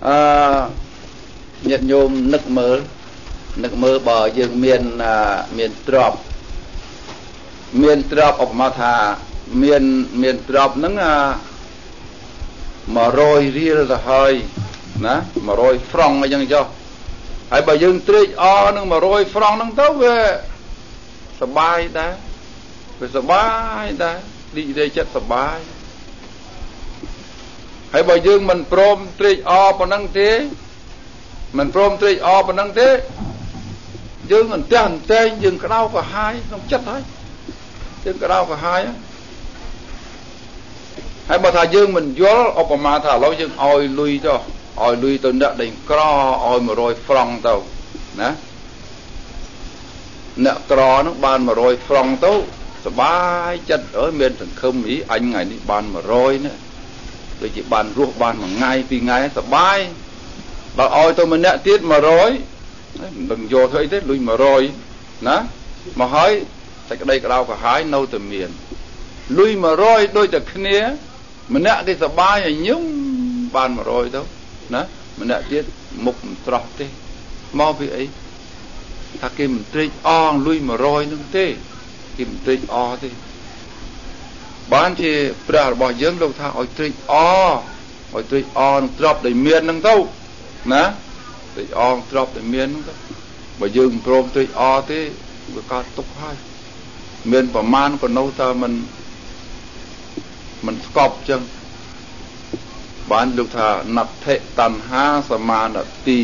nhiệt nhôm nước mơ bờ dương miền trọp ở mà thà miền trọp nắng mà rồi ria là hơi nè mà rồi phong ở dân cho hãy bà dương trích nắng mà rồi phong nắng tấu vềสบายได้ไปสบายได้ดีได้จัดสบายให้บ่យើងមិនព្រមត្រេកអរប៉ុណ្ណឹងទេមិនព្រមត្រេកអរប៉ុណ្ណឹងទេយើងអន្ទះអន្ទែងយើងក្តៅក្រហាយក្នុងចិត្តហើយយើងក្តៅក្រហាយហើយបើថាយើងមិនយល់ឧបមាថាឥឡូវយើងឲ្យលុយចុះឲ្យលុយទៅអ្នកដេញក្រឲ្យ100ហ្វ្រង់ទៅណាអ្នកក្រនោះបាន100ហ្វ្រង់ទៅសបាយចិត្តអើយមានសង្ឃឹមអីអញថ្ងៃនេះបាន100ណាដូចជាបានរស់បានមួយថ្ងៃពីរថ្ងៃសបាយដល់ឲ្យទៅម្នាក់ទៀត100មិនដឹងយកធ្វើអីទេលុយ100ណាមកហើយសេចក្តីក្តៅក្រហាយនៅតែមានលុយ100ដូចតែគ្នាម្នាក់គេសបាយឲ្យញឹមបាន100ទៅណាម្នាក់ទៀតមុខមិនស្រស់ទេមកពីអីថាគេមិនត្រេកអរលុយ100នឹងទេគេមិនត្រេកអរទេបានជាព្រះរបស់យើងលោកថាឲ្យត្រេកអរនឹងទ្រព្យដែលមាននឹងទៅណាត្រេកអរទ្រព្យដែលមាននឹងទៅបើយើងមិនព្រមត្រេកអរទេវាកើតទុកហើយមានប្រមាណក៏នៅតែមិនស្កប់ចឹងបានលោកថាណដ្ឋិតណ្ហាសមានតិ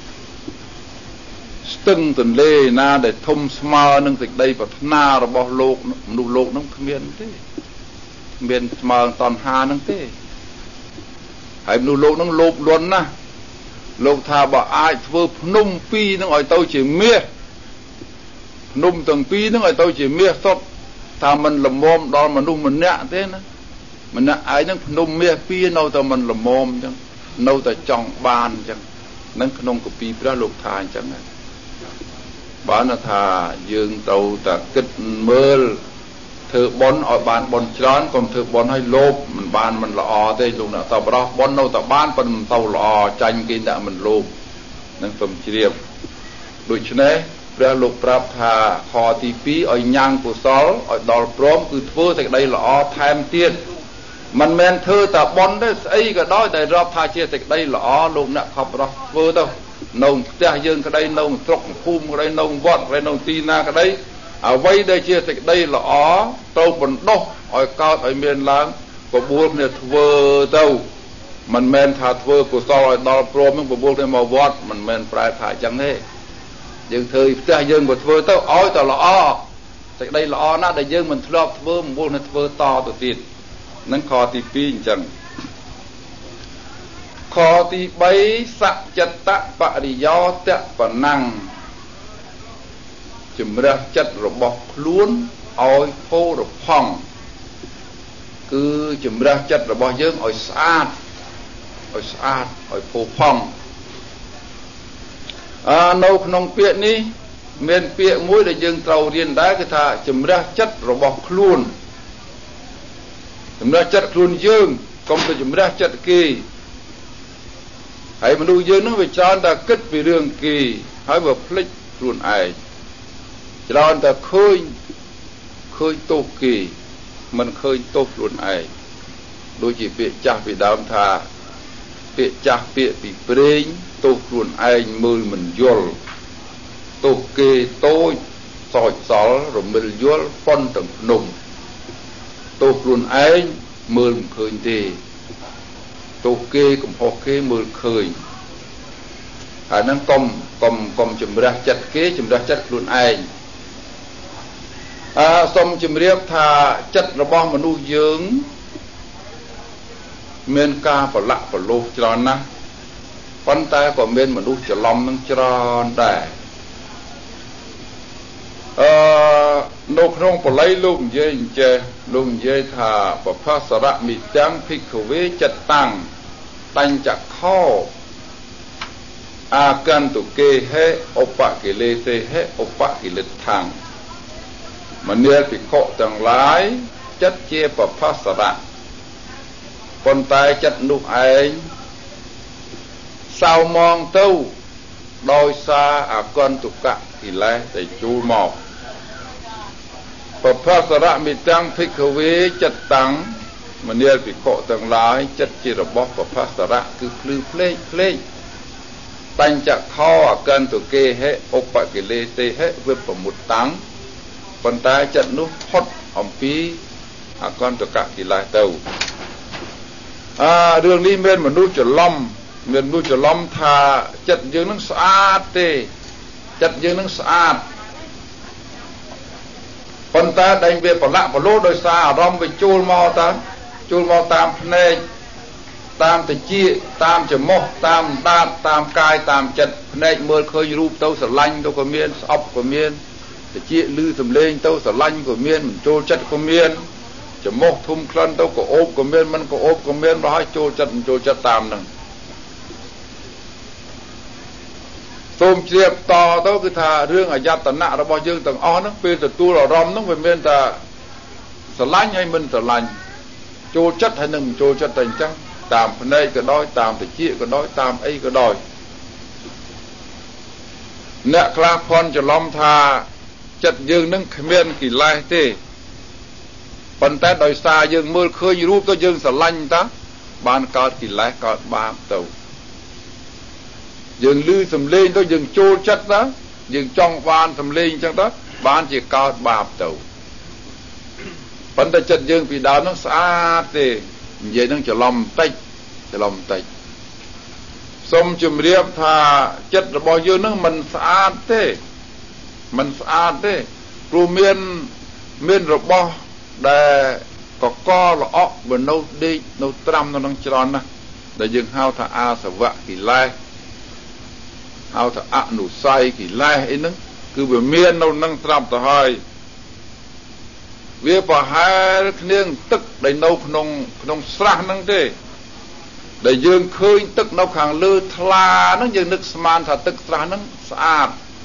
ស្ទឹងទន្លេណាដែលធំស្មើនឹងសេចក្តីប្រាថ្នារបស់លោកមនុស្សលោកនឹងគ្មានទេមានស្មើតណ្ហានឹងទេហើយមនុស្សលោកនឹងលោភលន់ណាស់លោកថាបើអាចធ្វើភ្នំពីរនឹងឲ្យទៅជាមាសភ្នំទាំងពីរនឹងឲ្យទៅជាមាសសុទ្ធថាមិនល្មមដល់មនុស្សម្នាក់ទេណាម្នាក់ឯងនឹងភ្នំមាសពីរនៅតែមិនល្មមអញ្ចឹងនៅតែចង់បានអញ្ចឹងនឹងក្នុងគម្ពីរព្រះលោកថាអញ្ចឹងណាបានថាយើងទៅតែគិតមើលធ្វើបុណ្យឲ្យបានបុណ្យច្រើនកុំធ្វើបុណ្យឲ្យលោភមិនបានមិនល្អទេលោកអ្នកតបរោះបុណ្យនៅតែបានប៉ុន្តែមិនទៅល្អចាញ់គេតែមិនលោភនឹងសូមជ្រាបដូច្នេះព្រះលោកប្រាប់ថាខទី2ឲ្យញ៉ាំងកុសលឲ្យដល់ព្រមគឺធ្វើសេចក្តីល្អថែមទៀតមិនមែនធ្វើតែបុណ្យទេស្អីក៏ដោយដែលរាប់ថាជាសេចក្តីល្អលោកអ្នកខប់រស់ធ្វើទៅនៅផ្ទះយើងក្តីនៅស្រុកភូមិក្តីនៅវត្តក្តីនៅទីណាក្តីអ្វីដែលជាសេចក្តីល្អត្រូវបណ្ដុះឲ្យកើតឲ្យមានឡើងបបួលគ្នាធ្វើទៅមិនមែនថាធ្វើកុសលឲ្យដល់ព្រមនឹងបបួលគ្នាមកវត្តមិនមែនប្រែថាអញ្ចឹងទេយើងធ្វើផ្ទះយើងក៏ធ្វើទៅឲ្យតែល្អសេចក្តីល្អណាស់ដែលយើងមិនធ្លាប់ធ្វើបបួលគ្នាធ្វើតទៅទៀតនឹងខទី2អញ្ចឹងខទី3សច្ចតបរិយោតបណੰជំរះចិត្តរបស់ខ្លួនឲ្យផូរផង់គឺជំរះចិត្តរបស់យើងឲ្យស្អាតឲ្យផូរផង់នៅក្នុងពាក្យនេះមានពាក្យមួយដែលយើងត្រូវរៀនដែរគឺថាជំរះចិត្តរបស់ខ្លួនជំរះចិត្តខ្លួនយើងកុំទៅជំរះចិត្តគេហើយមនុស្សយើងនឹងវាច្រើនតែគិតពីរឿងគេហើយវាភ្លេចខ្លួនឯងច្រើនតែឃើញទោសគេមិនឃើញទោសខ្លួនឯងដូចជាពាក្យចាស់ពីដើមថាពាក្យចាស់ពាក្យពីព្រេងទោសខ្លួនឯងមើលមិនយល់ទោសគេតូចសោចសល់រមិលយល់ប៉ុនទាំងភ្នំទោសខ្លួនឯងមើលមិនឃើញទេទោសគេកំហុសគេមើលឃើញហើយហ្នឹងកុំជំរះចិត្តគេជំរះចិត្តខ្លួនឯងសូមជម្រាបថាចិត្តរបស់មនុស្សយើងមានការប្រឡាក់ប្រលោះច្រើនណាស់ប៉ុន្តែក៏មានមនុស្សច្រឡំនឹងច្រើនដែរនៅក្នុងបល័យលោកនិយាយអញ្ចេះលោកនិយាយថាបផសរមិទាំងភិក្ខវេចិត្តតាំងតាញ់ចក្ខោអាកន្តុកេហេឧបកិលេសេហេឧបកិលេថាំងមនាលភិក្ខុទាំងឡាយចិត្តជាបផសរៈប៉ុន្តែចិត្តនោះឯង sao mong tu đôi xa con tục cạ thì lẽ để chú mọc và phát ra mi tăng thích huế chất tăng mà nêu bị khổ tăng lái chất chỉ là bóc và phát ra cứ plư plê tanh chạ kho con tục kê hệ ốc bạc kê lê tê hệ với một tăng còn ta chất nút hot ông phí con tục cạ thì lẽ tàu đường đi bên mà nuôi trở lâm miền nuôi trở lâm thà chất dương nó sạch tê chất dương nó sạch còn ta đánh về còn lạ còn lô đôi xa rong về chul mò tam này tam từ chia tam chấm mốc tam đan tam cai tam chất này mưa khơi rúp tâu sờ lanh tâu có miên ốc có miên từ chia lư thầm lên tâu sờ lanh của miên chul chất của miên chấm mốc thum khăn tâu có ốp của miênมันcó ốp của miên rồi chul chất tam nằng tôm chiệp to đóคือថារឿងអាយតនៈរបស់យើងទាំងអស់ហ្នឹងពេលទទួលអារម្មណ៍ហ្នឹងវាមានតែស្រឡាញ់ហើយមិនស្រឡាញ់ចូលចិត្តហើយនឹងចូលចិត្តតែអញ្ចឹងតាមភ្នែកក៏ដោយតាមតិចក៏ដោយតាមអីក៏ដោយអ្នកខ្លះភ័ន្តច្រឡំថាចិត្តយើងនឹងគ្មានកិលេសទេប៉ុន្តែដោយសារយើងមើលឃើញរូបទៅយើងស្រឡាញ់តាបានកើតកិលេសកើតបាបទៅយើងលឺសំឡេងទៅយើងចូលចិត្តណាយើងចង់បានសំឡេងអញ្ចឹងទៅបានជាកើតបាបទៅប៉ុន្តែចិត្តយើងពីដើមហ្នឹងស្អាតទេនិយាយហ្នឹងច្រឡំតិចសូមជម្រាបថាចិត្តរបស់យើងហ្នឹងមិនស្អាតទេព្រោះមានរបស់ដែលកកល្អក់បើនៅដេកនៅត្រាំនៅក្នុងច្រើនណាស់ដែលយើងហៅថាអាសវៈកិលេសហៅថាអនុស័យកិលេសអីហ្នឹងគឺវាមាននៅនឹងត្រាប់ទៅហើយវាប្រហែលគ្នាទឹកដែលនៅក្នុងស្រះហ្នឹងទេដែលយើងឃើញទឹកនៅខាងលើថ្លាហ្នឹងយើងនឹកស្មានថាទឹកស្រះហ្នឹងស្អាត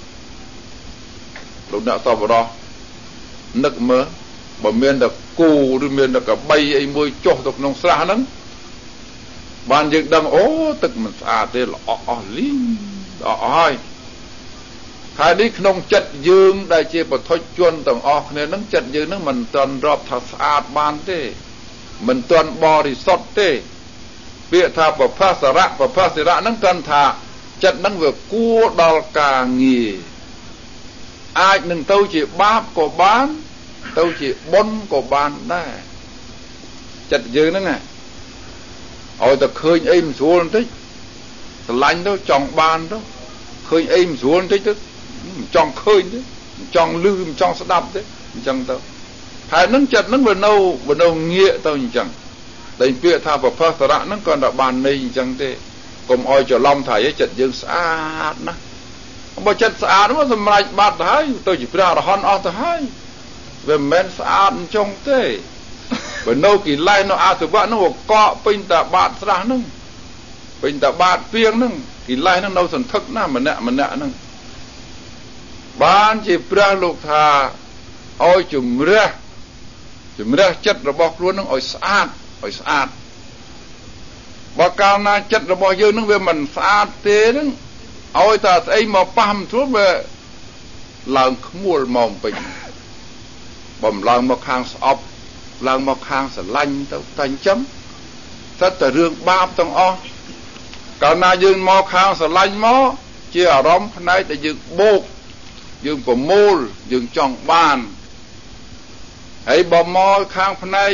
លោកអ្នកសពរស់នឹកមើលបើមានតែគោឬមានតែកបីអីមួយចុះទៅក្នុងស្រះហ្នឹងបានយើងដឹងអូទឹកមិនស្អាតទេល្អអស់លីងអស់ហើយហើយនេះក្នុងចិត្តយើងដែលជាបឋិជនទាំងអស់គ្នាហ្នឹងចិត្តយើងហ្នឹងមិនទាន់រាប់ថាស្អាតបានទេមិនទាន់បរិសុទ្ធទេពាក្យថាប្រផាសរៈហ្នឹងគាត់ថាចិត្តហ្នឹងវាគួរដល់ការងារអាចនឹងទៅជាបាបក៏បានទៅជាបុណ្យក៏បានដែរចិត្តយើងហ្នឹងឲ្យតែឃើញអីមិនស្រួលបន្តិចស្រឡាញ់ទៅចង់បានទៅឃើញអីមិនស្រួលបន្តិចទៅមិនចង់ឃើញទេមិនចង់ឮមិនចង់ស្ដាប់ទេអញ្ចឹងទៅហើយនឹងចិត្តនឹងវានៅងាកទៅអញ្ចឹងតែពាក្យថាប្រផាសរៈហ្នឹងគាត់តែបានន័យអញ្ចឹងទេកុំឲ្យច្រឡំថាចិត្តយើងស្អាតណាបើចិត្តស្អាតមកសម្រេចបាត់ទៅហើយទៅជាព្រះអរហន្តអស់ទៅហើយវាមិនមែនស្អាតអញ្ចឹងទេបើនៅកិលេសនៅអសុវៈហ្នឹងវាកកពេញតែបាតស្រះហ្នឹងពេញតែបាតពីងហ្នឹងកិលេសហ្នឹងនៅសន្ធឹកណាម្នាក់ហ្នឹងបានជាព្រះលោកថាឲ្យជំរះចិត្តរបស់ខ្លួនហ្នឹងឲ្យស្អាតបើកាលណាចិត្តរបស់យើងហ្នឹងវាមិនស្អាតទេហ្នឹងឲ្យតែស្អីមកប៉ះមិនស្រួលវាឡើងខ្មួលមកពេញបំឡើងមកខាងស្អប់ឡើងមកខាងស្រឡាញ់ទៅតែអញ្ចឹងសិតតែរឿងបាបទាំងអស់កាលណាយើងមកខាងស្រឡាញ់មកជាអារម្មណ៍ផ្នែកដែលយើងបោកយើងប្រមូលយើងចង់បានហើយបើមកខាងផ្នែក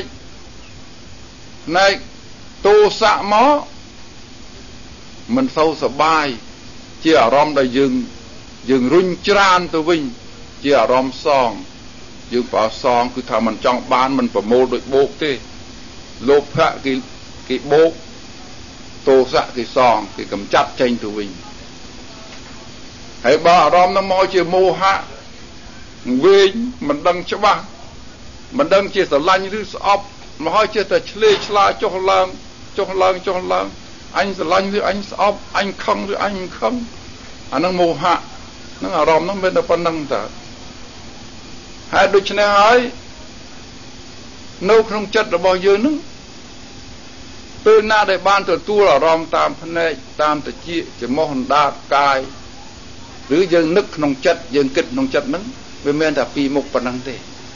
ទោសៈមកមិនសូវសប្បាយជាអារម្មណ៍ដែលយើងរុញច្រានទៅវិញជាអារម្មណ៍សងយើងបើសងគឺថាมันចង់បានมันប្រមូលដូចបោកទេលោភៈគេបោកទោសៈគេសងគេកំចាត់ចេញទៅវិញហើយបើអារម្មណ៍នោះមកជាមោហៈវិញមិនដឹងច្បាស់មិនដឹងជាស្រឡាញ់ឬស្អប់មកហើយចេះតែឆ្លេឆ្លាចុះឡើងអញស្រឡាញ់ឬអញស្អប់អញខឹងឬអញមិនខឹងអានឹងមោហៈនឹងអារម្មណ៍នោះមានតែប៉ុណ្្នឹងតើហើយដូច្នេះហើយនៅក្នុងចិត្តរបស់យើងនឹងពពេលណាដែលបានទទួលអារម្មណ៍តាមភ្នែកតាមត្រចៀកច្រមុះអណ្ដាតកាយឬយើងនឹកក្នុងចិត្តយើងគិតក្នុងចិត្តហ្នឹងវាមិនតែពីរមុខប៉ុណ្ណឹងទេ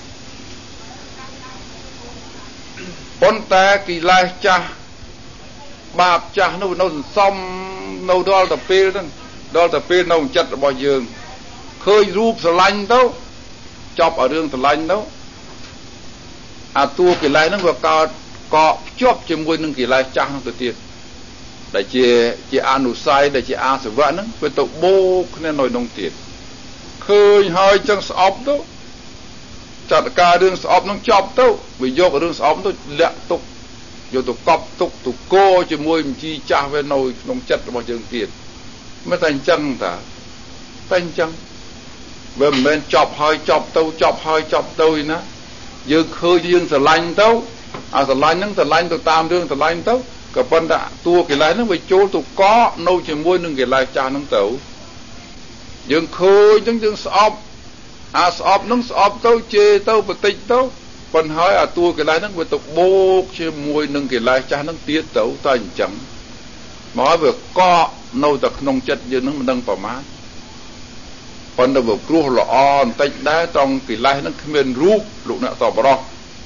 ប៉ុន្តែកិលេសចាស់បាបចាស់នោះនៅសន្សំនៅដល់ទៅពេលហ្នឹងដល់ទៅពេលនៅចិត្តរបស់យើងឃើញរូបស្រឡាញ់ទៅចប់ឲ្យរឿងស្រឡាញ់ទៅអាតួកិលេសហ្នឹងវាកើតកកភ្ជាប់ជាមួយនឹងកិលេសចាស់នោះទៅទៀតដែលជាអនុស័យដែលជាអាសវៈហ្នឹងវាទៅបូកគ្នានៅក្នុងទៀតឃើញហើយចឹងស្អប់ទៅចាត់ការរឿងស្អប់ហ្នឹងចប់ទៅវាយករឿងស្អប់ទៅលាក់ទុកយកទៅកប់ទុកទៅគោជាមួយមជីចាស់វានៅក្នុងចិត្តរបស់យើងទៀតមិនតែអញ្ចឹងតាតែអញ្ចឹងវាមិនមែនចប់ហើយចប់ទៅចប់ហើយចប់ទៅណាយើងឃើញយើងស្រឡាញ់ទៅអាស្រឡាញ់ហ្នឹងស្រឡាញ់ទៅតាមរឿងស្រឡាញ់ទៅក៏ប៉ុន្តែតួកិលេសហ្នឹងវាចូលទៅកកនៅជាមួយនឹងកិលេសចាស់ហ្នឹងទៅយើងឃើញហ្នឹងយើងស្អប់អាស្អប់ហ្នឹងស្អប់ទៅជេរទៅបន្តិចទៅប៉ុន្តែហើយអាតួកិលេសហ្នឹងវាទៅបូកជាមួយនឹងកិលេសចាស់ហ្នឹងទៀតទៅតែអញ្ចឹងមកវាកកនៅតែក្នុងចិត្តយើងហ្នឹងមិនដឹងប្រមាណប៉ុន្តែវាគ្រោះល្អបន្តិចដែរត្រង់កិលេសហ្នឹងគ្មានរូបលោកអ្នកតបរោះ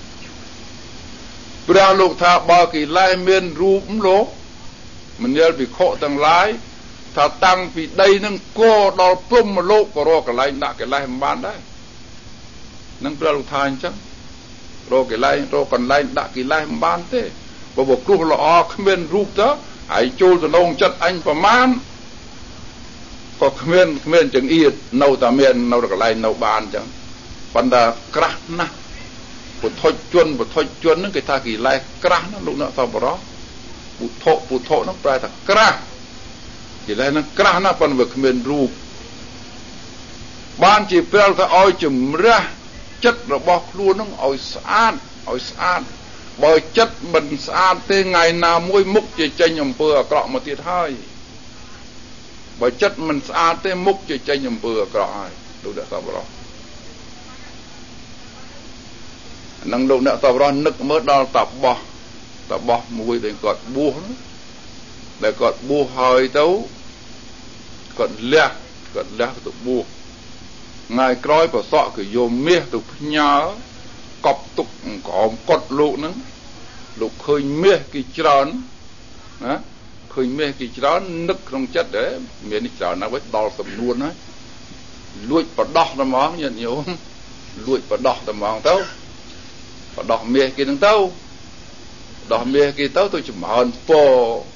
ព្រះលោកថាបើកិលេសមានរូបលោកមនាលភិក្ខុទាំងឡាយថាតាំងពីដីនឹងគោដល់ព្រំលោកក៏រកកន្លែងដាក់កិលេសមិនបានដែរនឹងព្រះលោកថាអញ្ចឹងរកកិលេសរកកន្លែងដាក់កិលេសមិនបានទេបើវាគ្រោះល្អគ្មានរូបទៅហើយចូលទៅក្នុងចិត្តអញប្រមាណក៏គ្មានចង្អៀតនៅតែមាននៅកន្លែងនៅបានអញ្ចឹងប៉ុន្តែក្រាស់ណាស់ពុទ្ធជនហ្នឹងគេថាកិលេសក្រាស់ណាលោកអ្នកសពរោះពុទ្ធហ្នឹងប្រែថាក្រាស់កិលេសហ្នឹងក្រាស់ណាស់ប៉ុន្តែវាគ្មានរូបបានជាព្រះថាឲ្យជំរះចិត្តរបស់ខ្លួនហ្នឹងឲ្យស្អាតបើចិត្តមិនស្អាតទេថ្ងៃណាមួយមុខជាចេញអំពើអាក្រក់មកទៀតហើយបើចិត្តមិនស្អាតទេមុខជាចេញអំពើអាក្រក់ហើយលោកអ្នកសពរោះនឹងលោកអ្នកតបរស់នឹកមើលដល់តបោះមួយដែលគាត់បួសដែលគាត់បួសហើយទៅគាត់លះទៅបួសថ្ងៃក្រោយប្រសក់ក៏យកមាសទៅផ្ញើកប់ទុកក្រោមកត់លោកហ្នឹងលោកឃើញមាសគេច្រើនណាឃើញមាសគេច្រើននឹកក្នុងចិត្តដែរមាននេះច្រើនណាស់ដល់សំនួនហើយលួចបដោះតែហ្មងញាតិញោមលួចបដោះតែហ្មងទៅបដោះមាសគេនឹងទៅដោះមាសគេទៅចម្រើនពរ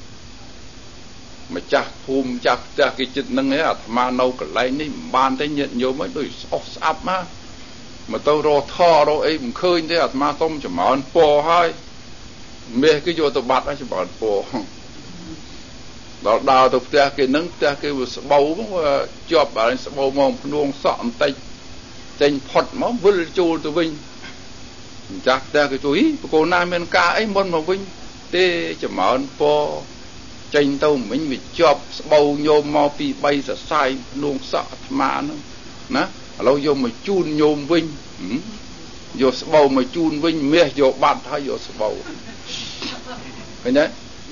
ម្ចាស់ភូមិចាស់ផ្ទះគេចិត្តនឹងឯអាត្មានៅកន្លែងនេះមិនបានទេញាតិញោមឲ្យដូចស្អុះស្អាប់មកទៅរកថរកអីមិនឃើញទេអាត្មាសុំចម្រើនពរហើយមាសគេយកទៅបាត់ហើយចម្រើនពរដល់ដើរទៅផ្ទះគេនឹងផ្ទះគេវាស្បូវមកជាប់ហើយស្បូវមកភ្នួងសក់បន្តិចចេញផុតមកវិលចូលទៅវិញម្ចាស់ផ្ទះគេជួយបកូនណាមានការអីមុនមកវិញទេចម្រើនពរចេញទៅមិញវាជាប់ស្បូវញោមមកពី3សរសៃភ្នួងសក់អាត្មាហ្នឹងណាឥឡូវយកមកជូនញោមវិញយកស្បូវមកជូនវិញមាសយកបាត់ហើយយកស្បូវឃើញទេ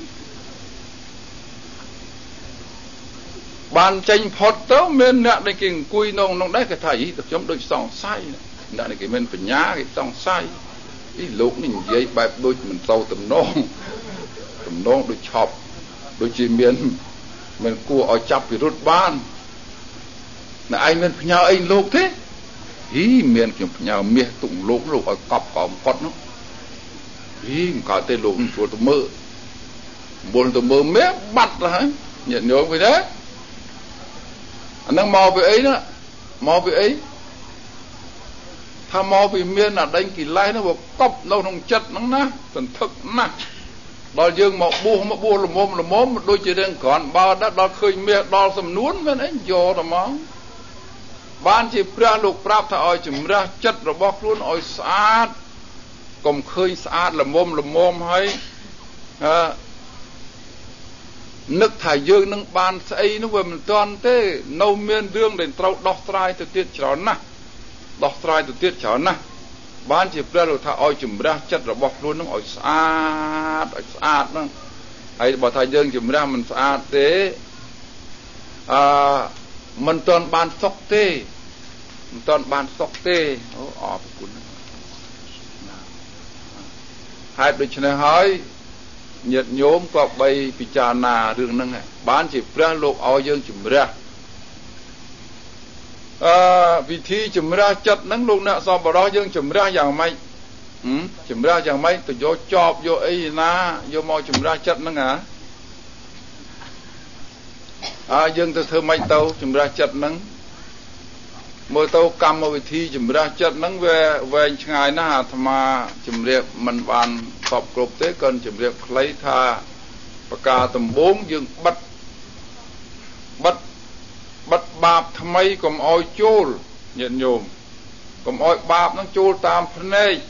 បានចេញផុតទៅមានអ្នកដែលគេអង្គុយនៅក្នុងដែរគេថាយីទៅខ្ញុំដូចសង្ស័យអ្នកដែលគេមានបញ្ញាគេសង្ស័យលោកនេះនិយាយបែបដូចមិនសូវទំនងដូចឆប់ដូចជាមានគួរឲ្យចាប់ពិរុទ្ធបានណែឯងមានផ្ញើអីលោកទេមានខ្ញុំផ្ញើមាសទុកលោកឲ្យកប់ក្រោមកត់នោះមិនកើតទេលោកចូលទៅមើលមាសបាត់ទៅហើយញាតិញោមឃើញទេអានឹងមកពីអីណាមកពីអីថាមកពីមានអាដេញកិលេសនោះវាកប់នៅក្នុងចិត្តហ្នឹងណាសន្ធឹកណាស់ដល់យើងមកបួសល្មមដូចជារឿងក្រាន់បើដល់ឃើញមាសដល់សំនួនមានអីយកតែហ្មងបានជាព្រះលោកប្រាប់ថាឲ្យជំរះចិត្តរបស់ខ្លួនឲ្យស្អាតកុំឃើញស្អាតល្មមហើយនឹកថាយើងនឹងបានស្អីនោះវាមិនទាន់ទេនៅមានរឿងដែលត្រូវដោះស្រាយទៅទៀតច្រើនណាស់បានជាព្រះលោកថាឲ្យជំរះចិត្តរបស់ខ្លួននឹងឲ្យស្អាតហ្នឹងហើយបើថាយើងជំរះមិនស្អាតទេមិនទាន់បានសុខទេមិនទាន់បានសុខទេអូអរគុណហើយដូច្នេះហើយញាតិញោមក៏បីពិចារណារឿងហ្នឹងបានជាព្រះលោកឲ្យយើងជំរះវិធីជំរះចិត្តហ្នឹងលោកអ្នកសប្បុរសយើងជំរះយ៉ាងម៉េចជំរះយ៉ាងម៉េចទៅយកចប់យកអីណាយកមកជំរះចិត្តហ្នឹងយើងទៅធ្វើម៉េចទៅជំរះចិត្តហ្នឹងមើលទៅកម្មវិធីជំរះចិត្តហ្នឹងវាវែងឆ្ងាយណាស់អាត្មាជំរាបមិនបានសពគ្រប់ទេក៏ជំរាបខ្លីថាប្រការដំបូងយើងបិទបាបថ្មីកុំអោយចូលញាតិញោមកុំអោយបាបហ្នឹងចូលតាមភ្នែក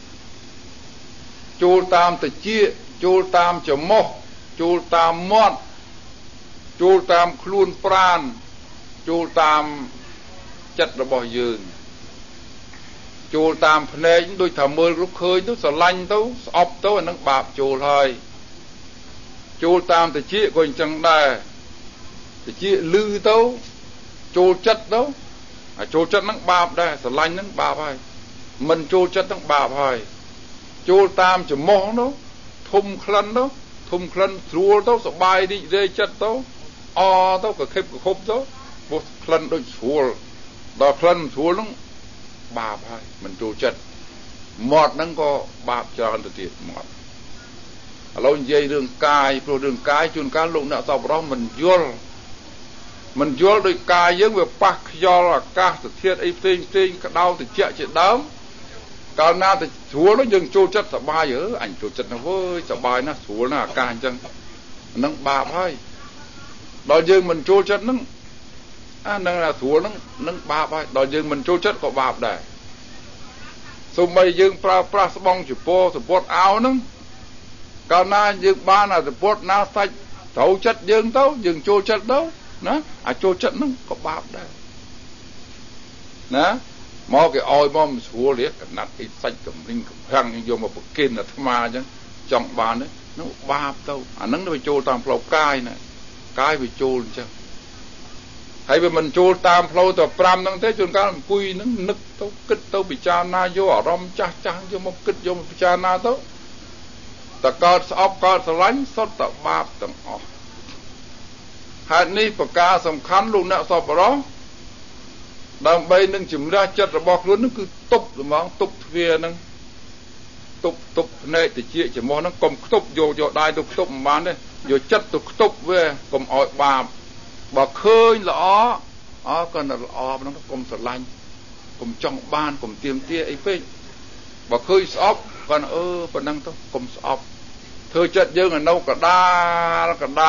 ចូលតាមត្រចៀកចូលតាមច្រមុះចូលតាមមាត់ចូលតាមខ្លួនប្រាណចូលតាមចិត្តរបស់យើងចូលតាមភ្នែកដូចថាមើលរូបឃើញទៅស្រឡាញ់ទៅស្អប់ទៅអានឹងបាបចូលហើយចូលតាមត្រចៀកក៏អញ្ចឹងដែរត្រចៀកលឺទៅចូលចិត្តទៅចូលចិត្តហ្នឹងបាបដែរស្រឡាញ់ហ្នឹងបាបហើយមិនចូលចិត្តហ្នឹងបាបហើយចូលតាមច្រមុះទៅធំក្លិនទៅធំក្លិនស្រួលទៅសบายរីករាយចិត្តទៅអទៅក៏ខិបក៏ខប់ទៅពោះក្លិនដូចស្រួលដល់ក្លិនស្រួលហ្នឹងបាបហើយមិនចូលចិត្តមាត់ហ្នឹងក៏បាបច្រើនទៅទៀតមាត់ឥឡូវនិយាយរឿងកាយព្រោះរឿងកាយជួនកាលលោកអ្នកសប្បុរសមិនយល់ដោយកាយយើងវាប៉ះខ្យល់អាកាសធាតុអីផ្សេងក្តៅត្រជាក់ជាដើមកាលណាទៅស្រួលនោះយើងចូលចិត្តសบายអញចូលចិត្តណាស់វើយសบายណាស់ស្រួលណាស់អាកាសអញ្ចឹងហ្នឹងបាបហើយដល់យើងមិនចូលចិត្តហ្នឹងហ្នឹងស្រួលហ្នឹងបាបហើយដល់យើងមិនចូលចិត្តក៏បាបដែរសូម្បីយើងប្រើប្រាស់ស្បង់ចពោសពុតអោហ្នឹងកាលណាយើងបានអាសពុតណាសាច់ត្រូវចិត្តយើងទៅយើងចូលចិត្តទៅណាអាចចូលចិត្តហ្នឹងក៏បាបដែរណាមកគេឲ្យមកមិនស្រួលទេកណាត់អីសាច់កំរិញកំប្រាំងយកមកប្រគិនអាត្មាអញ្ចឹងចង់បានហ្នឹងបាបទៅអាហ្នឹងវាចូលតាមផ្លូវកាយណាកាយវាចូលអញ្ចឹងហើយវាមិនចូលតាមផ្លូវទៅ5ហ្នឹងទេជួនកាលអង្គុយហ្នឹងនឹកទៅគិតទៅពិចារណាយកអារម្មណ៍ចាស់យកមកគិតយកមកពិចារណាទៅតកើតស្អប់កើតស្រឡាញ់សុទ្ធតែបាបទាំងអស់ហេតុនេះប្រការសំខាន់លោកអ្នកសប្បុរសដើម្បីនឹងជំរះចិត្តរបស់ខ្លួននឹងគឺទប់ល្មងទប់ទ្វារហ្នឹងទប់ភ្នែកតិចច្រមុះហ្នឹងកុំខ្ទប់យកដៃទៅខ្ទប់មិនបានទេយកចិត្តទៅខ្ទប់វាកុំឲ្យបាបបើឃើញល្អក៏ល្អហ្នឹងកុំស្រឡាញ់កុំចង់បានកុំទាមទារអីពេកបើឃើញស្អប់ក៏ប៉ុណ្ណឹងទៅកុំស្អប់ធ្វើចិត្តយើងឲ្យនៅកដាល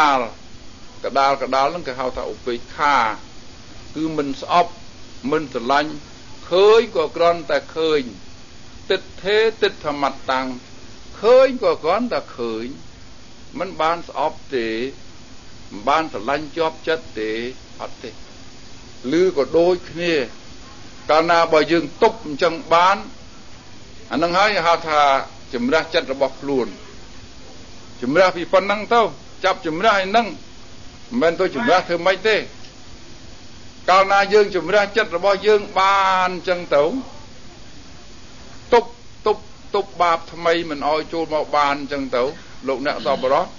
ហ្នឹងគេហៅថាឧបេក្ខាគឺមិនស្អប់មិនស្រឡាញ់ឃើញក៏គ្រាន់តែឃើញទិដ្ឋេទិដ្ឋមត្តាំងឃើញក៏គ្រាន់តែឃើញមិនបានស្អប់ទេមិនបានស្រឡាញ់ជាប់ចិត្តទេអត់ទេឬក៏ដូចគ្នាកាលណាបើយើងទប់អញ្ចឹងបានអានឹងហើយហៅថាជំរះចិត្តរបស់ខ្លួនជំរះពីប៉ុណ្ណឹងទៅចាប់ជំរះឯហ្នឹងមិនមែនទៅជំរះធ្វើម៉េចទេកាលណាយើងជំរះចិត្តរបស់យើងបានអញ្ចឹងទៅទប់បាបថ្មីមិនអោយចូលមកបានអញ្ចឹងទៅលោកអ្នកសប្បុរស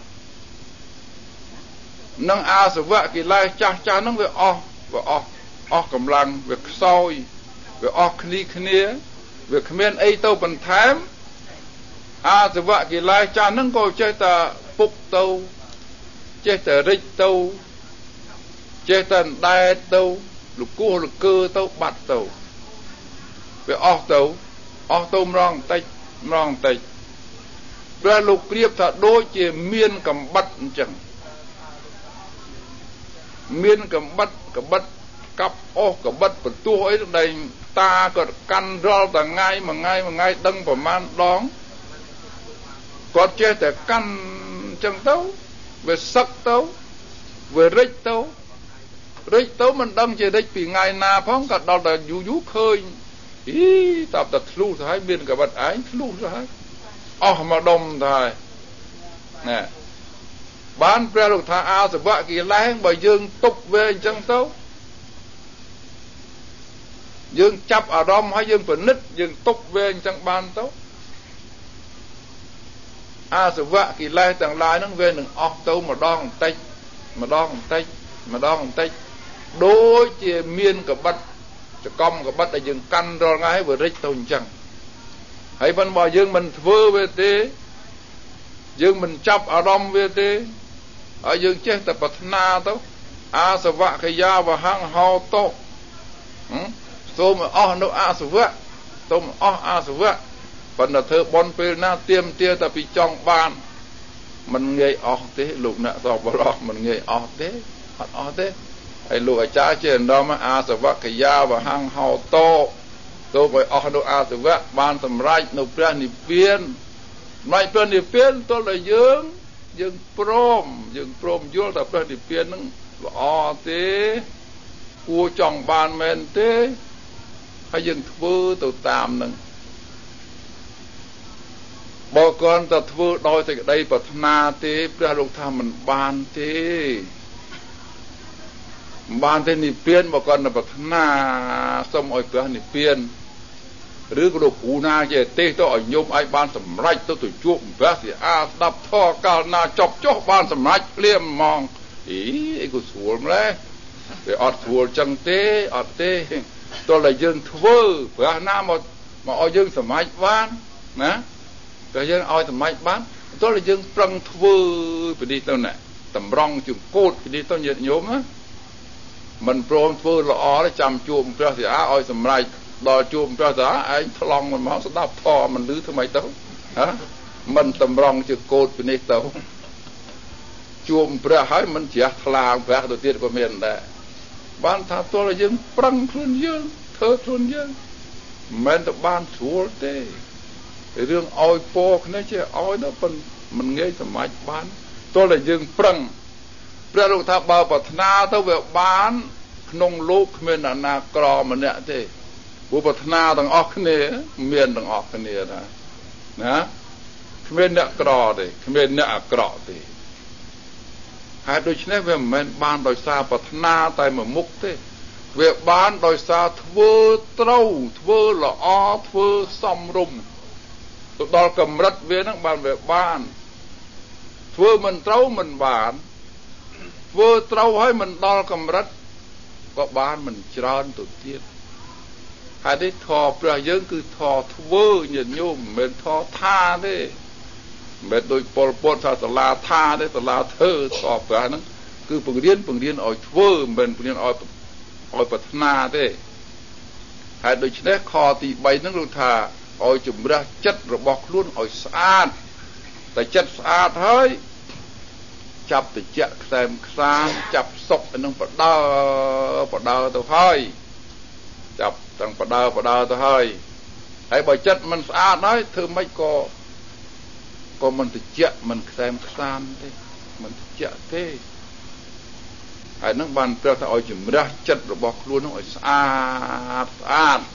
នឹងអាសវៈកិលេសចាស់ហ្នឹងវាអស់កម្លាំងវាខ្សោយវាអស់គ្នាវាគ្មានអីទៅបន្ថែមអាសវៈកិលេសចាស់ហ្នឹងក៏ចេះតែពុកទៅចេះតែរិចទៅចេះតែដែតទៅលកោះលកើទៅបាត់ទៅវាអស់ទៅម្ដងតិចព្រះលោកប្រៀបថាដូចជាមានកំបិតអញ្ចឹងមានកំបិតកាប់អស់កំបិតបន្ទោះអីដែលតាគាត់កាន់រាល់តែថ្ងៃមួយថ្ងៃដឹងប្រមាណដងគាត់ចេះតែកាន់អញ្ចឹងទៅវាសឹកទៅវារិចទៅមិនដឹងជារិចពីថ្ងៃណាផងក៏ដល់តែយូរឃើញតបតែធ្លុះទៅហើយមានកបិតឯងធ្លុះទៅហើយអស់មកដុំទៅហើយណែ bán pre lục tha ao sẽ vợ kỳ láng bởi dương tục về chân tấu dương chấp ở đó hay dương phải nít dương tục về chân ban tấu a sẽ vợ kỳ lai tầng lai nó về đừng ọc tấu mà đo một tay đối chia miên cả bắtจะกอมกับบัดแต่ยังกันรอง่ายเวริตตนจังให้มันบอกยังมันเฟื่อเวทียังมันจับอารมณ์เวทียังเจ้าแต่ปัฒนาโตอาสวะขยาวะหังเฮาโตโตมันอ้อโนอาสวะโตมันอ้ออาสวะปัญหาเธอบนเปรนาเตรียมเตี้ยแต่ปีจองบานมันเงยออกเต้ลูกน่ะสอบบล็อกมันเงยออกเต้ออกเต้ไอ้ลูกอาจารย์เจนเรามาอาสวะขยาวะหังเฮาโตไปออกโนอาสวะบานสำไรโนเปรนิเปียนไม่เปรนิเปียนตัวเลยยังพร้อมยุ่งแต่เปรนิเปียนนั่งอ๋อเต้กูจ่องบานเมนเต้ให้ยังฟื้นตัวตามนั่งบอกก่อนแต่ฟื้นโดยแต่ได้ปัฒนาเต้เปรลูกธรรมมันบานเต้บานเทนิเปียนบอกก่อนปัฒนาสมอยเปรนิเปียนหรือกระดูกหูนาเจเต้ต้องยมไอ้บ้านสำไรต้องตุ่จุ่มเพื่อสิอาดับท่อกาลนาจบจ่อบ้านสำไรเลี่ยมมองไอ้กูสวนเลยไปอดสวนจังเต้อดเต้ตัวเลยยังทวเพื่อหน้ามาเอายังสมัยบ้านนะก็ยังเอาสมัยบ้านตัวเลยยังปรังทวไปดีตัวไหนตำรองจุ่มโคตรไปดีตัวเยอะโยมนะมันโปรมทวละอ๋อแล้วจำจุ่มเพื่อสิอาเอาสำไรดอจุ่มเจ้าสาไอ้ทลองมันมาสดับพอมันลื้อทำไมเต้าฮะมันตำรองจะโกดไปในเต้าจุ่มเปล่าให้มันเสียทลางแผลตัวเตี้ยก็เมียนได้บ้านท่าตัวเรายังปรังคลุนยังเธอคลุนยังแม้แต่บ้านชัวเต้เรื่องอ้อยโปกนี่ใช่อ้อยนั่นเป็นมันเงยสมัยบ้านตัวเรายังปรังเปล่าลูกท่าบ่าวปัฒนาเท่าแบบบ้านขนมลูกเมียนนากรอมันเนี่ยเต้บุปผาต้องออกเนื้อเมียนต้องออกเนื้อนะเมียนเนี่ยกรอดิเมียนเนี่ยกรอดิหายโดยเฉพาะเวลามันบ้านโดยซาปัฒนาแต่เหมือนมุกดิเวลาบ้านโดยซาทเวเต้าทเวละอทเวสมรุมตัวดอลกำรัดเวนักบ้านเวลาบ้านทเวมันเต้ามันบานทเวเต้าให้มันดอลกำรัดก็บ้านมันจรานตัวเตี้ยหายได้ทอเปลือยยังคือทอทเวอร์เนี่ยโยมเหมือนทอท่าได้เหมือนโดยปลดตลาท่าได้ตลาเธอทอเปลือยนั้นคือปึงเรียนอ่อยทเวอร์เหมือนปึงเรียนอ่อยปัฒนาได้หายโดยเฉพาะคอตีใบนั้นลูกท่าอ่อยจุ่มระจัดระบอกล้วนอ่อยสะอาดแต่จัดสะอาดเฮ้ยจับแต่เจ้าแซมคลานจับศพอันนั้นปะดาตัวเฮ้ยจับตั้งปะดาตัวเฮ้ยไอ้ใบจัดมันสะอาดน้อยเธอไม่ก็มันติเจ้ามันแซมคลานเต้มันติเจ้าเต้ไอ้นักบันเปล่าถ้าเอาจุ่มระจัดระบอกล้วนน้อยสะอาด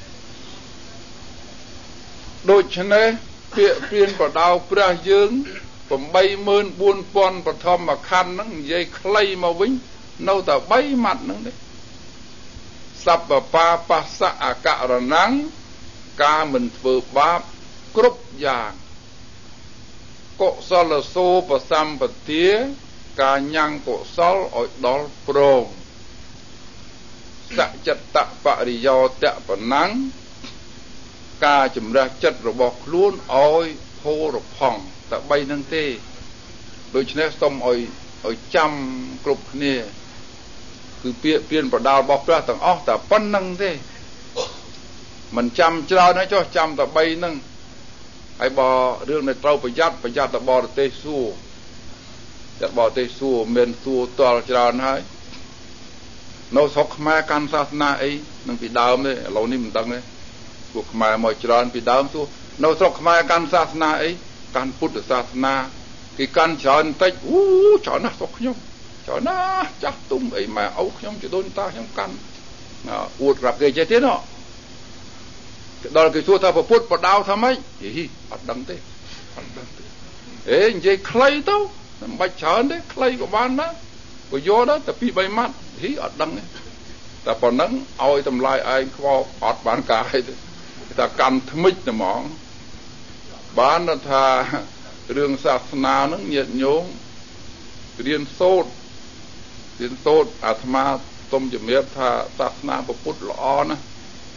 โดยฉะนั้นเปลี่ยนปะดาวเปล่ายืงผมใบมืนบุญปอนปฐมมาคันนั่งยัยใครมาวิ่งเน่าแต่ใบมัดนั่งเด้สับปะปัสสะอากาศนังกามันเฟือบาบกรุบอย่างกศลโซปสัมปเทียกายังกศลออยดอลโปรงสัจตะปริโยตะปนังกาจุมระจัดระบอกล้วนออยโพรพองแต่ใบนั่งเต้โดยเฉพาะต้มออยจำกรุบเนี่ยคือเปลี่ยนประดาวบอกพระต่างอ้อแต่ปั้นนั่งเต้มันจำเจ้านะเจ้าจำแต่ใบนั่งไอ้บอเรื่องในเต้าประหยัดแต่บอเตสู้แต่บอเตสู้เมียนสู้ตัวเจ้านะให้เราสกมาการศาสนาไอ้นั่งปีดาวเนี่ยเรานี่มันดังเลยพวกมาหมอยเจ้าปีดาวสู้เราสกมาการศาสนาไอ้การพุทธศาสนาคือการเชิญเตจเชิญนะสกยมเชิญนะจับตุ้มไอ้มาเอายมจะโดนตาย่ำกันอวดรับเกยเจเนาะดอลคือชั่วถ้าพระพุทธพระดาวทำไมอัดดังเต้เอ้ยใจใครเต้าបាច់ច្រើនទេខ្លីក៏បានដែរក៏យកដែរតែពី3ម៉ាត់ហីអត់ដឹងទេតែប៉ុណ្ណឹងឲ្យតម្លៃឯងខ្វល់អត់បានកាយទេតែកម្មថ្មិចតែហ្មងបានថារឿងសាសនាហ្នឹងញាតិញោមរៀនសូត្រអាត្មាសូមជំរាបថាសាសនាពុទ្ធល្អណាស់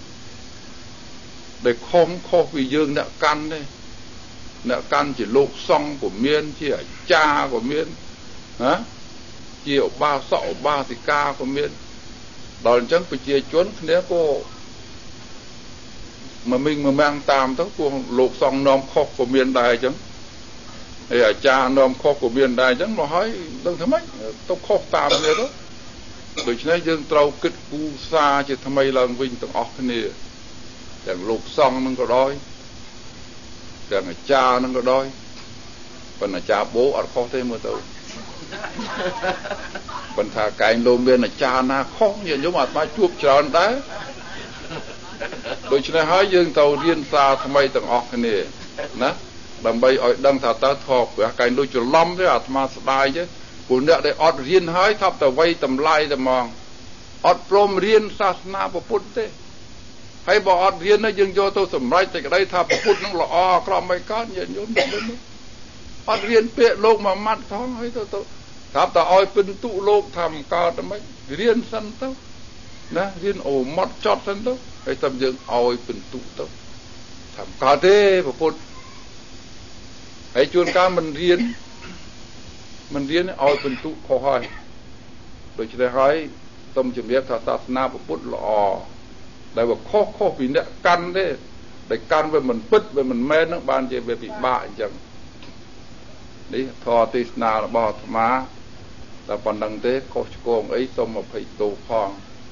ដែលខុសពីយើងអ្នកកាន់ទេអ្នកកាន់ជាលោកសង្ឃក៏មានជាអាចារ្យក៏មានណាជាឧបាសកឧបាសិកាក៏មានដល់អញ្ចឹងប្រជាជនគ្នាក៏មាំងតាមទៅពួកលោកសង្ឃនាំខុសក៏មានដែរអញ្ចឹងហើយអាចារ្យនាំខុសក៏មានដែរអញ្ចឹងមកហើយដឹងថាម៉េចទៅខុសតាមគ្នាទៅដូច្នេះយើងត្រូវគិតគូសាជាថ្មីឡើងវិញទាំងអស់គ្នាទាំងលោកសង្ឃនឹងក៏ដោយទាំងអាចារ្យនឹងក៏ដោយប៉ុន្តែអាចារ្យបូអត់ខុសទេមើលទៅប៉ុន្តែកែងលោមានអាចារ្យណាខុសញាតិញោមអាត្មាជួបច្រើនដែរដូច្នេះហើយយើងត្រូវរៀនសារថ្មីទាំងអស់គ្នាណាដើម្បីឲ្យដឹងថាតើធម៌ព្រះកែងលុយច្រឡំទេអាត្មាស្ដាយទេពួកអ្នកដែលអត់រៀនហើយថាប់តែវ័យតម្លៃតែហ្មងអត់ព្រមរៀនសាសនាពុទ្ធទេហើយបើអត់រៀនទេយើងយកទៅសម្រេចតែក្តីថាពុទ្ធនឹងល្អអាក្រក់មិនកើតញាតិញោមអត់រៀនពាក្យលោកមួយម៉ាត់ផងហើយទៅថាប់តែឲ្យពិន្ទុលោកថាមិនកើតតែមិនរៀនសិនទៅណារៀនអូម៉ត់ចត់សិនទៅហើយតាមយើងឲ្យពិន្ទុទៅថាមិនកើតទេពុទ្ធហើយជួនកាលមិនរៀនឲ្យពិន្ទុខុសហើយដូច្នេះហើយសូមជំរាបថាសាសនាពុទ្ធល្អដែលវាខុសពីអ្នកកាន់ទេដែលកាន់វាមិនពិតវាមិនមែននឹងបានជាវាពិបាកអញ្ចឹងនេះធម៌ទេសនារបស់អាត្មាតែប៉ុណ្្នឹងទេខុសឆ្គងអីសូមអភ័យទោសផង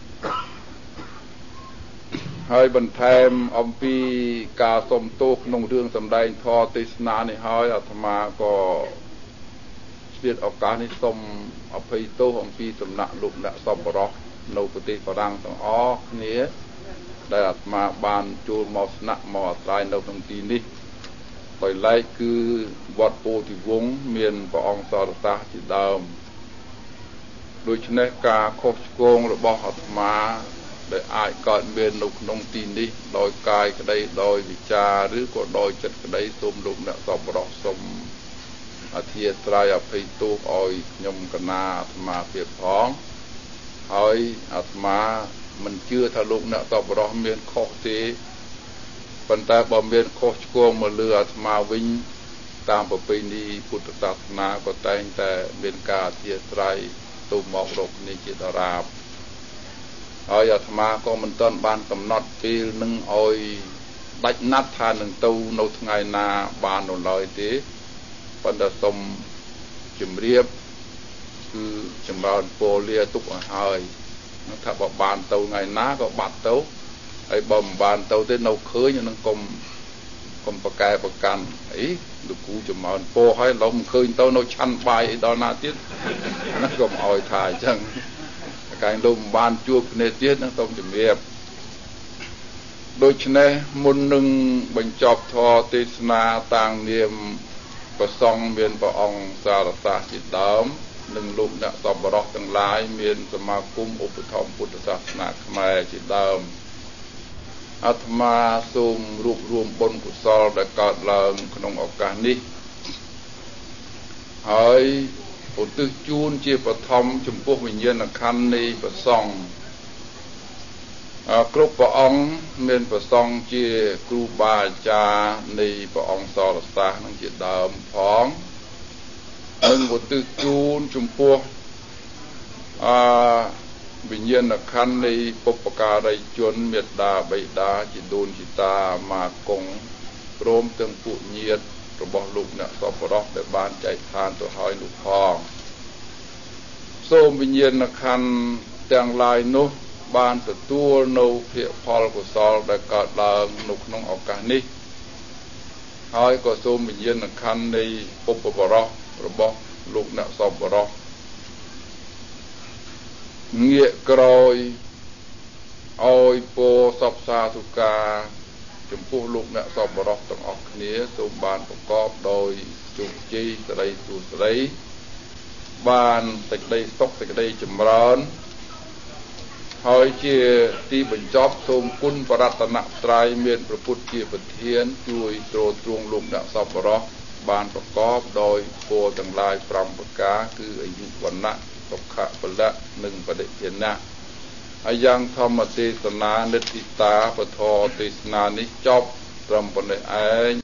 ហើយបន្ថែមអំពីការសុំទោសក្នុងរឿងសម្ដែងធម៌ទេសនានេះហើយអាត្មាក៏ឆ្លៀតឱកាសនេះសូមអភ័យទោសអំពីសំណាក់លោកអ្នកសប្បុរសនៅប្រទេសបារាំងទាំងអស់គ្នាដែលអាត្មាបានចូលមកស្នាក់មកអាស្រ័យនៅក្នុងទីនេះដោយឡែកគឺវត្តពោធិវង្សមានព្រះអង្គសរសាសជាដើមដូច្នេះការខុសឆ្គងរបស់អាត្មាដែលអាចកើតមាននៅក្នុងទីនេះដោយកាយក្តីដោយវិចារឬក៏ដោយចិត្តក្តីសូមលោកអ្នកសប្បុរសសូមអធិស្ឋានអភ័យទោសឲ្យខ្ញុំកណាអាត្មាភាពផងហើយអាត្មាមិនជឿថាលោកអ្នកសប្បុរសមានខុសទេប៉ុន្តែបើមានខុសឆ្គងមកលើអាត្មាវិញតាមប្រពៃណីពុទ្ធសាសនាក៏តែងតែមានការអធិស្ឋានទៅមករកគ្នាជាដរាបហើយអាត្មាក៏មិនទាន់បានកំណត់ពេលនឹងឲ្យដាច់ណាត់ថានឹងទៅនៅថ្ងៃណាបាននៅឡើយទេប៉ុន្តែសូមជម្រាបគឺចម្រើនពរលាទុកឲ្យហើយថាបើបានទៅថ្ងៃណាក៏បាត់ទៅហើយបើមិនបានទៅទេនៅឃើញនឹងកុំប្រកែប្រកាន់អីលោកគ្រូចម្រើនពរឲ្យឡុំឃើញទៅនៅឆាន់បាយអីដល់ណាទៀតណាកុំឲ្យថាអញ្ចឹងកាយលោកមិនបានជួបគ្នាទៀតនឹងសូមជំរាបដូច្នេះមុននឹងបញ្ចប់ធម៌ទេសនាតាំងនាមព្រះសង្ឃមានព្រះអង្គសារសាសជាដើមនិងលោកអ្នកសប្បុរសទាំងឡាយមានសមាគមឧបត្ថម្ភពុទ្ធសាសនាខ្មែរជាដើមអាត្មាសូមរួបរวมបុណ្យកុសលដែលកើតឡើងក្នុងឱកាសនេះហើយឧទ្ទិសជូនជាបឋមចំពោះវិញ្ញាណក្ខន្ធនៃព្រះសង្ឃគ្រប់ព្រះអង្គមានព្រះសង្ឃជាគ្រូបាអាចារ្យនៃព្រះអង្គសរសាសនឹងជាដើមផងនិងឧទ្ទិសជូនចំពោះវិញ្ញាណក្ខន្ធនៃបុព្វការីជនមេត្តាបិតាជីដូនជីតាម៉ាកុងព្រមទាំងពួកញាតិរបស់លោកអ្នកសប្បុរសដែលបានចែកឋានទៅហើយនោះផងសូមវិញ្ញាណក្ខន្ធទាំងឡាយនោះបានទទួលនៅភ័ក្ត្រផលកុសលដែលកើតឡើងនៅក្នុងឱកាសនេះហើយក៏សូមវិញ្ញាណក្ខន្ធនៃបុព្វបុរសរបស់លោកអ្នកសប្បុរសងាកក្រោយឲ្យពោសពសាធុការចំពោះលោកអ្នកសប្បុរសទាំងអស់គ្នាសូមបានប្រកបដោយជោគជ័យសេរីសួស្តីបានសេចក្តីសុខសេចក្តីចម្រើនហើយជាទីបញ្ចប់សូមគុណបរតនត្រ័យមានព្រះពុទ្ធជាប្រធានជួយទ្រទ្រង់លោកអ្នកសប្បុរសបានប្រកបដោយពរទាំងឡាយ5ប្រការគឺអាយុវណ្ណៈសុខៈពលៈនិងបរិធានៈហើយយ៉ាងធម្មទេសនានិតិតាពធទេសនានេះចប់ត្រឹមប៉ុណ្ណេះឯង